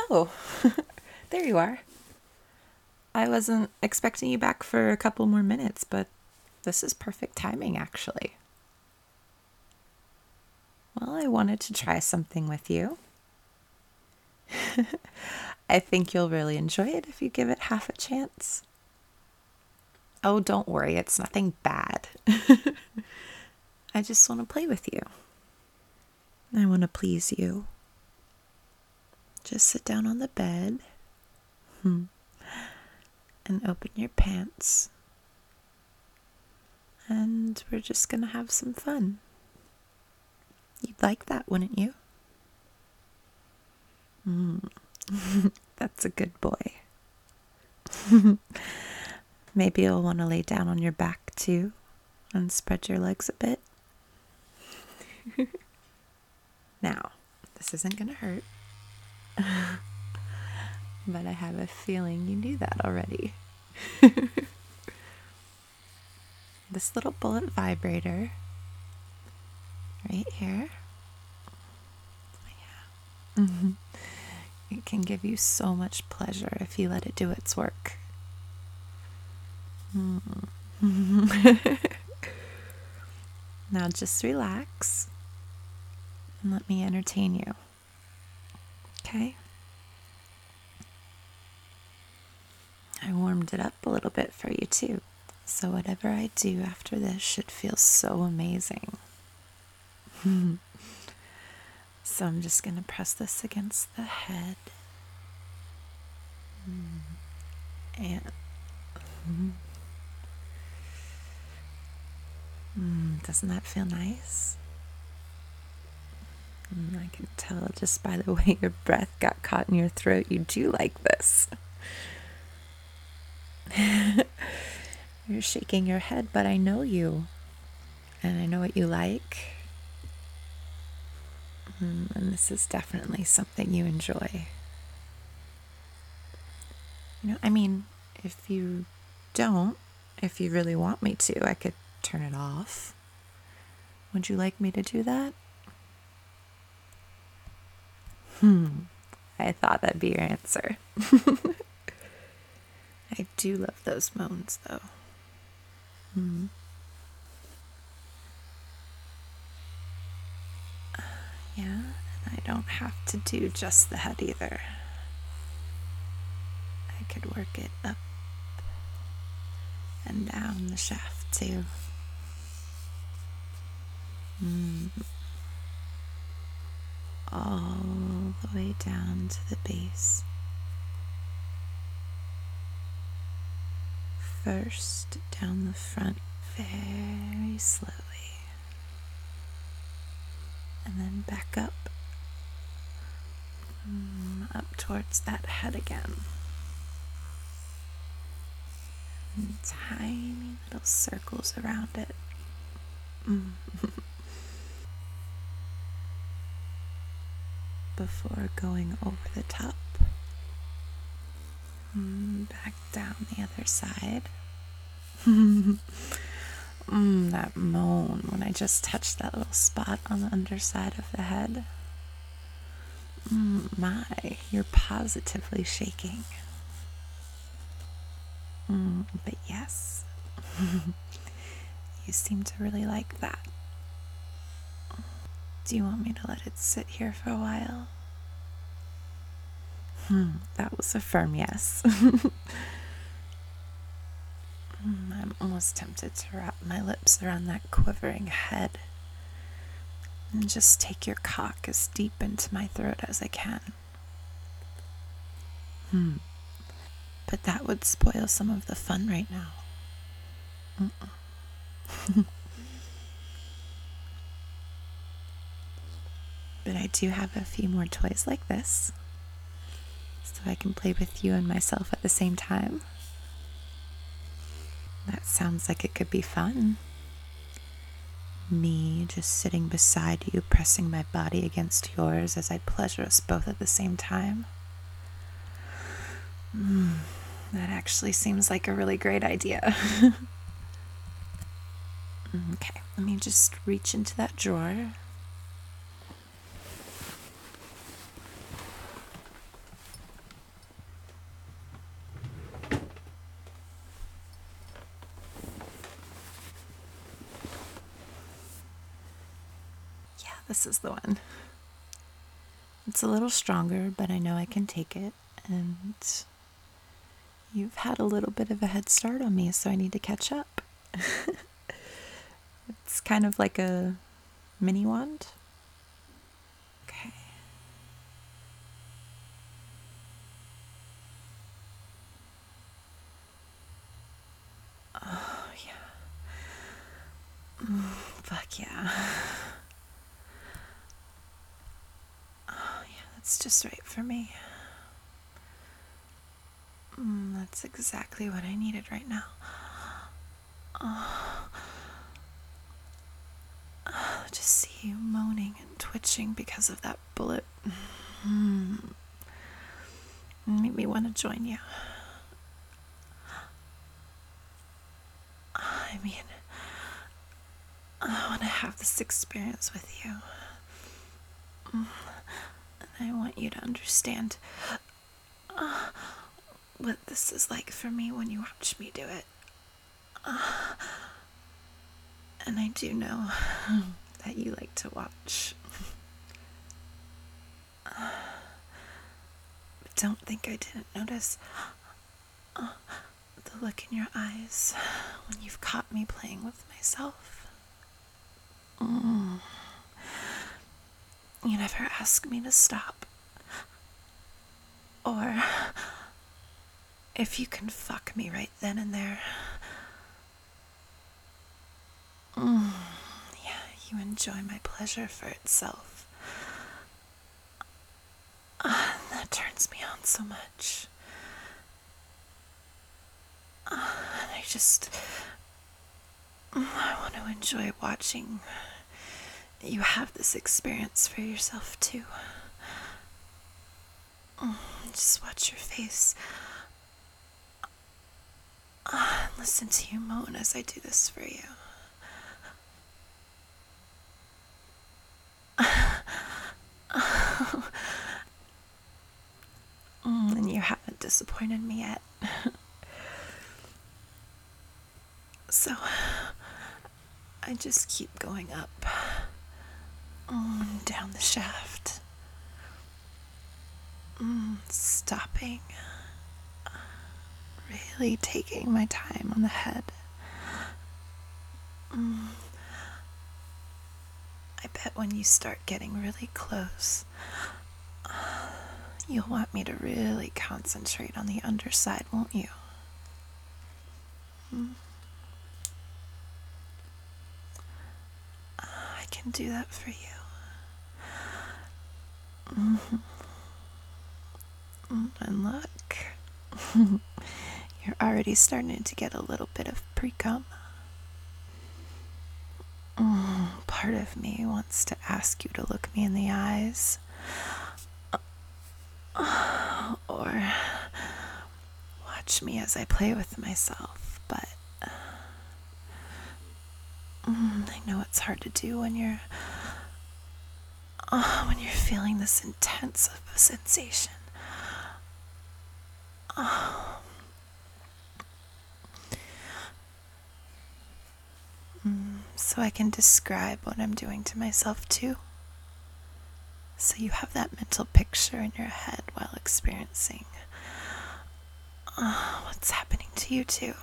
Oh, there you are. I wasn't expecting you back for a couple more minutes, but this is perfect timing, actually. Well, I wanted to try something with you. I think you'll really enjoy it if you give it half a chance. Oh, don't worry, it's nothing bad. I just want to play with you. I want to please you. Just sit down on the bed and open your pants. And we're just going to have some fun. You'd like that, wouldn't you? That's a good boy. Maybe you'll want to lay down on your back too and spread your legs a bit. Now, this isn't going to hurt. But I have a feeling you knew that already. This little bullet vibrator right here. Yeah. It can give you so much pleasure if you let it do its work. Now just relax and let me entertain you. Okay? I warmed it up a little bit for you too. So whatever I do after this should feel so amazing. So I'm just going to press this against the head. And doesn't that feel nice? I can tell just by the way your breath got caught in your throat, you do like this. You're shaking your head, but I know you. And I know what you like. And this is definitely something you enjoy. I mean, if you don't, if you really want me to, I could turn it off. Would you like me to do that? I thought that'd be your answer. I do love those moans, though. Yeah, and I don't have to do just the head either. I could work it up and down the shaft, too. All the way down to the base. First down the front very slowly. And then back up. Up towards that head again. And tiny little circles around it. Before going over the top. Back down the other side. That moan when I just touched that little spot on the underside of the head. My, you're positively shaking. But yes, you seem to really like that. Do you want me to let it sit here for a while? That was a firm yes. I'm almost tempted to wrap my lips around that quivering head and just take your cock as deep into my throat as I can. But that would spoil some of the fun right now. But I do have a few more toys like this, so I can play with you and myself at the same time. That sounds like it could be fun. Me just sitting beside you, pressing my body against yours as I pleasure us both at the same time. That actually seems like a really great idea. Okay, let me just reach into that drawer. this is the one. It's a little stronger, but I know I can take it. And you've had a little bit of a head start on me, so I need to catch up. It's kind of like a mini wand. Okay. Oh, yeah. Fuck yeah. Oh, yeah, that's just right for me. That's exactly what I needed right now. Just see you moaning and twitching because of that bullet. Made me want to join you. I mean, I want to have this experience with you. And I want you to understand what this is like for me when you watch me do it. And I do know that you like to watch. But don't think I didn't notice the look in your eyes when you've caught me playing with myself. You never ask me to stop. Or if you can fuck me right then and there. Yeah, you enjoy my pleasure for itself. That turns me on so much. I want to enjoy watching you have this experience for yourself too. Just watch your face. Listen to you moan as I do this for you. And you haven't disappointed me yet. So, I just keep going up, down the shaft, stopping, really taking my time on the head. I bet when you start getting really close, you'll want me to really concentrate on the underside, won't you? I can do that for you. And look, you're already starting to get a little bit of pre-cum. Part of me wants to ask you to look me in the eyes. Or watch me as I play with myself, but I know it's hard to do when you're feeling this intense of a sensation. So I can describe what I'm doing to myself too. So you have that mental picture in your head while experiencing what's happening to you too.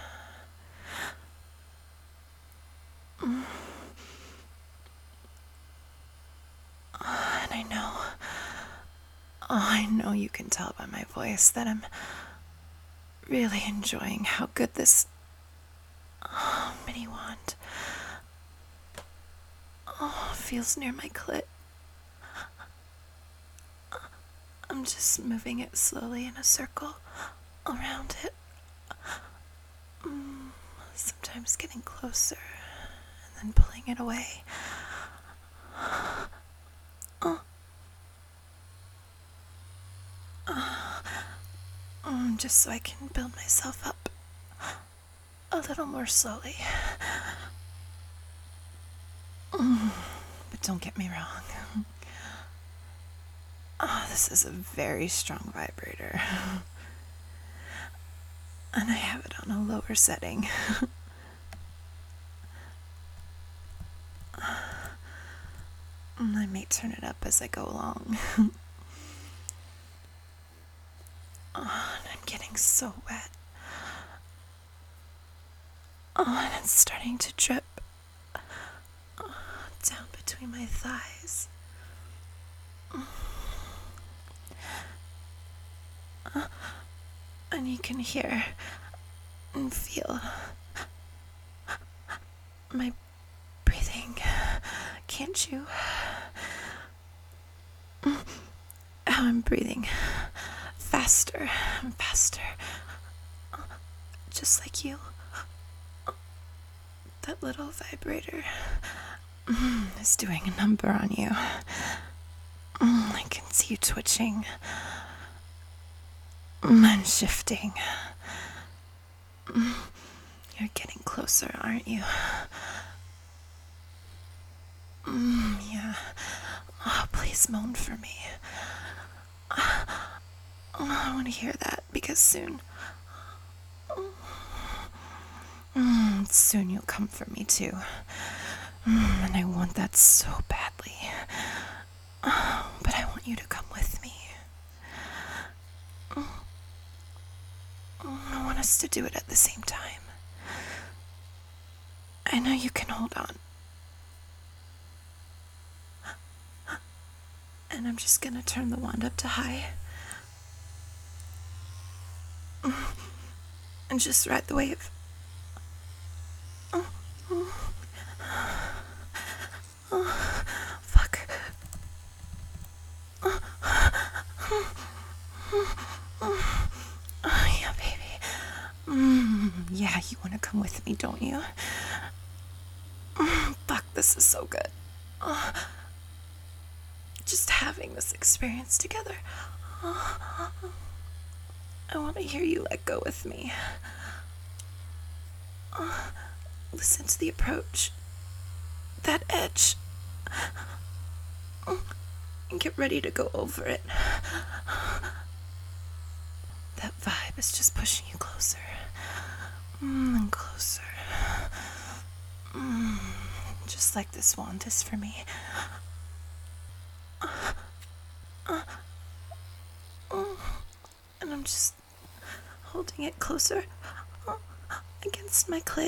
And I know you can tell by my voice that I'm really enjoying how good this mini wand feels near my clit. I'm just moving it slowly in a circle around it. Sometimes getting closer and then pulling it away. Just so I can build myself up a little more slowly. But don't get me wrong. This is a very strong vibrator. And I have it on a lower setting. I may turn it up as I go along. Oh, and I'm getting so wet. Oh, and it's starting to drip down between my thighs. And you can hear and feel my breathing, can't you? How I'm breathing faster and faster, just like you. That little vibrator is doing a number on you. I can see you twitching and shifting. You're getting closer, aren't you? Yeah. Oh, please moan for me. I want to hear that because soon you'll come for me too. And I want that so badly. But I want you to come with me. I want us to do it at the same time. I know you can hold on. And I'm just gonna turn the wand up to high. And just ride the wave. Fuck. Yeah, baby. Yeah, you wanna come with me, don't you? Fuck, this is so good. Just having this experience together. I want to hear you let go with me. Listen to the approach. That edge. And get ready to go over it. That vibe is just pushing you closer. And closer. Just like this wand is for me. And I'm just holding it closer against my clit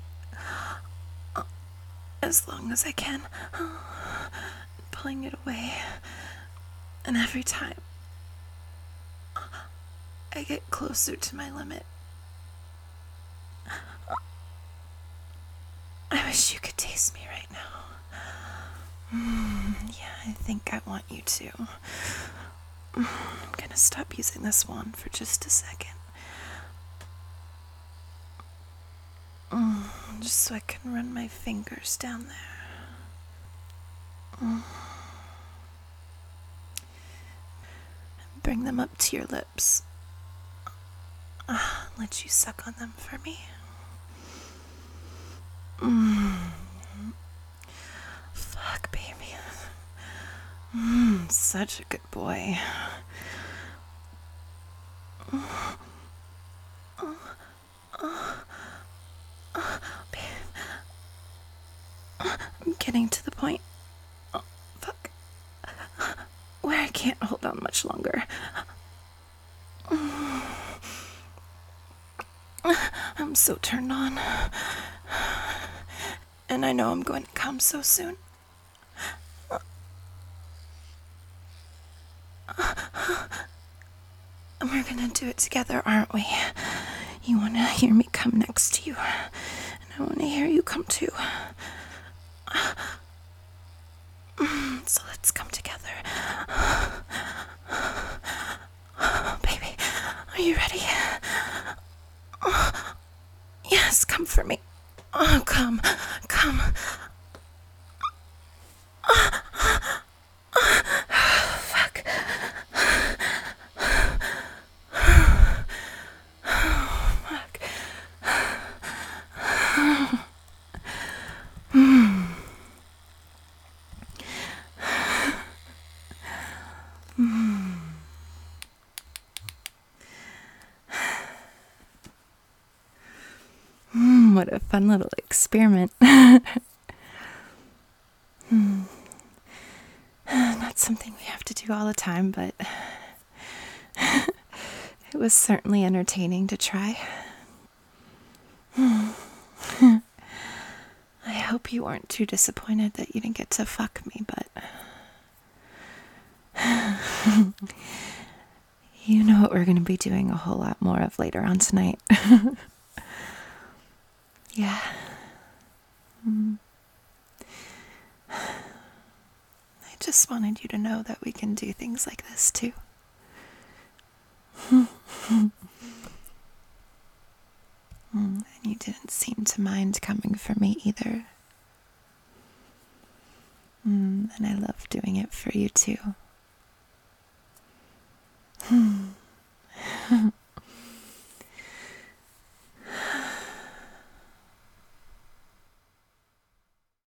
as long as I can, pulling it away. And every time I get closer to my limit, I wish you could taste me right now. Yeah, I think I want you to. I'm gonna stop using this wand for just a second. Just so I can run my fingers down there. Bring them up to your lips. Let you suck on them for me. Fuck, baby. Such a good boy. I'm getting to the point. Oh, fuck. Where I can't hold on much longer. I'm so turned on. And I know I'm going to come so soon. And we're gonna do it together, aren't we? You wanna hear me come next to you. And I wanna hear you come too. So let's come together. Baby, are you ready? Yes, come for me. Oh, come. Fuck. Fuck. What a fun little experiment. have to do all the time, but it was certainly entertaining to try. I hope you weren't too disappointed that you didn't get to fuck me, but you know what we're going to be doing a whole lot more of later on tonight. Yeah. I just wanted you to know that we can do things like this too. And you didn't seem to mind coming for me either. And I love doing it for you too.